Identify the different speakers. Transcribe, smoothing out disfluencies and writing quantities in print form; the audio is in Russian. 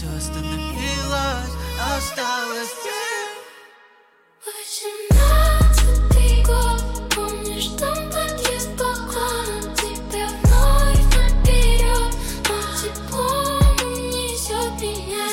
Speaker 1: все остановилось, осталось ты.
Speaker 2: 18-й год, помнишь, там подъезд балкона, тебя вновь наперед, но тепло унесет меня.